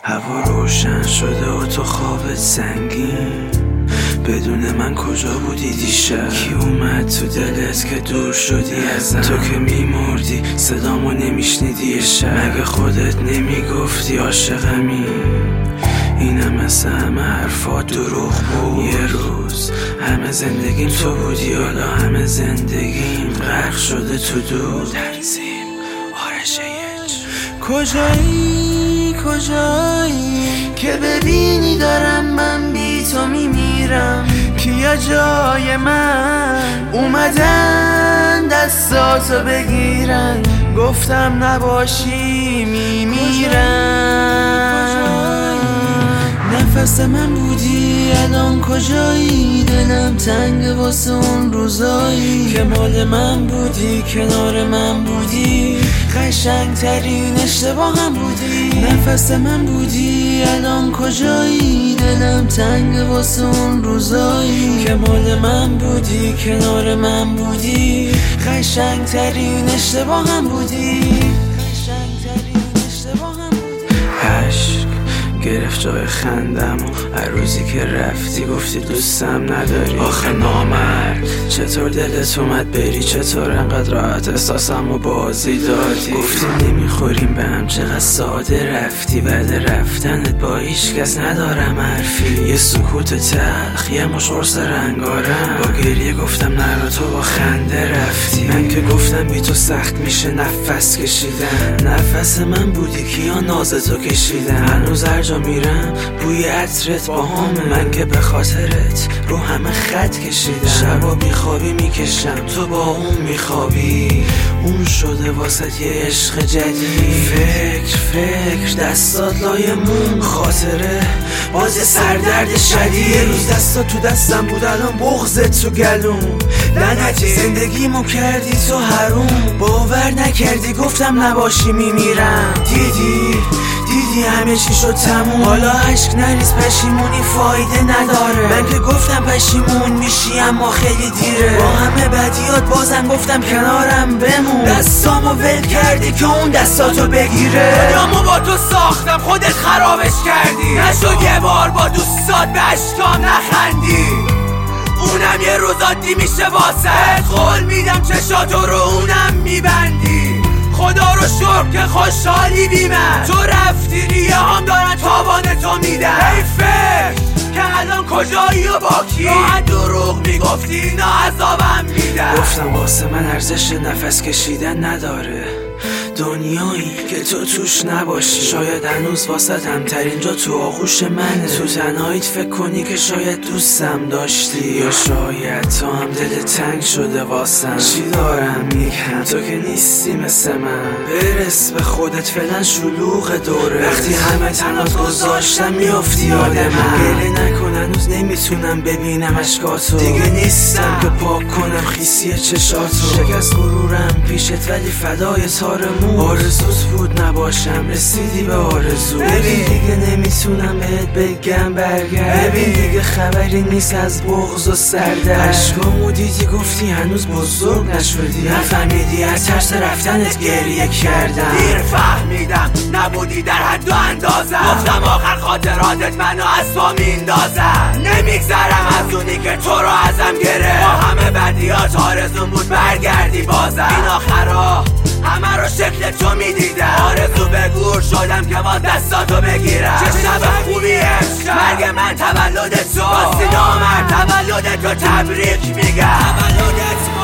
هوا روشن شده و تو خوابت سنگین، بدون من کجا بودی دیشب؟ کی اومد تو دلت که دور شدی ازم؟ تو که میمردی صدامو نمیشنیدی یه شب، مگه خودت نمیگفتی عاشقمی؟ اینم مثل همه حرفات دروغ بود. یه روز همه زندگیم تو بودی، حالا همه زندگیم غرق شده تو دود. تنظیم آرش کجایی که ببینی دارم من بی تو میمیرم؟ کیا جای من اومدن دستاتو بگیرن، گفتم نباشی میمیرم. نفس من بودی الان کجایی؟ دلم تنگ واسه اون روزایی که مال من بودی، کنار من بودی، قشنگترین اشتباهم بودی. نفس من بودی الان کجایی؟ دلم تنگ واسه اون روزایی که مال من بودی، کنار من بودی، قشنگترین اشتباهم بودی. عشق گرفت جای خندم و هر روزی که رفتی گفتی دوستم نداری. آخه نامرد چطور دلت اومد بری؟ چطور انقدر راحت احساسم و بازی دادی؟ گفتی نمیخوریم به هم، چقدر ساده رفتی. بعد رفتنت با هیچ کس ندارم حرفی، یه سکوت تلخ، یه مش قرص رنگارم. با گریه گفتم نرو تو با خنده رفتی. من که گفتم بی تو سخت میشه نفس کشیدن، نفس من بودی کیا نازتو کشیدن. هنوز هر جا میرم بوی عطرت با همه، من که به خاطرت رو همه خط کشیدم. شبا بیخوابی میکشم تو با اون میخوابی، اون شده واسه یه عشق جدید. فکر دستات لای مون، خاطره باز سردرد شدید. یه روز دستات تو دستم بود الان بغضت تو گلوم. لعنتی زندگیمو کردی تو حروم، باور نکردی گفتم نباشی میمیرم. دیدی همه چی شد تموم، حالا عشق نریز پشیمونی فایده نداره. من که گفتم پشیمون میشی اما خیلی دیره، با همه بدیات بازم گفتم کنارم بمون. دستامو ول کردی که اون دستاتو بگیره، دنیامو با تو ساختم خودت خرابش کردی. نشد یه بار با دوستات به عشقام نخندی، اونم یه روز عادی میشه واسه. قول میدم چشاتو رو اونم میبندی، خدا رو شکر که خوشحالی بی من. تو رفتی ریه هم دارن تاوان تو میدن. ای فکر که الان کجایی و با کی؟ راحت دروغ میگفتی اینا عذابم میدن. گفتم واسه من ارزش نفس کشیدن نداره دنیایی که تو توش نباشی. شاید هنوز واسه همترین جا تو آغوش منه، تو تنهاییت فکر کنی که شاید دوستم داشتی، یا شاید تو هم دل تنگ شده واسم. چی دارم میگم تو که نیستی مثل من، برس به خودت فعلا شلوغ دوره. وقتی همه تنات گذاشتم میافتی یاد من، گله نکن هنوز نمیتونم ببینم اشکاتو. دیگه نیستم که پاک کنم خیسی چشاتو. شکست غرورم پیشت ولی فدای تارمون. آرزوت بود نباشم رسیدی به آرزو. ببین دیگه نمیتونم بهت بگم برگرد، ببین دیگه خبری نیست از بغض و سردرد. عشقامو دیدی گفتی هنوز بزرگ نشدی، نفهمیدی از ترس رفتنت گریه کردم. دیر فهمیدم نبودی در حد و اندازم، گفتم آخر خاطراتت منو از تو میندازم. نمیگذرم از اونی که تو رو ازم گرفت، با همه بدیات آرزوم بود برگردی بازم. این آخرا همه رو شکل تو میدیدم، آرزو به گور شدم که با دستاتو بگیرم. چه شب خوبی امشب، مرگ من تولد تو، واسه نامرد تولد تو تبریک میگم. تولدت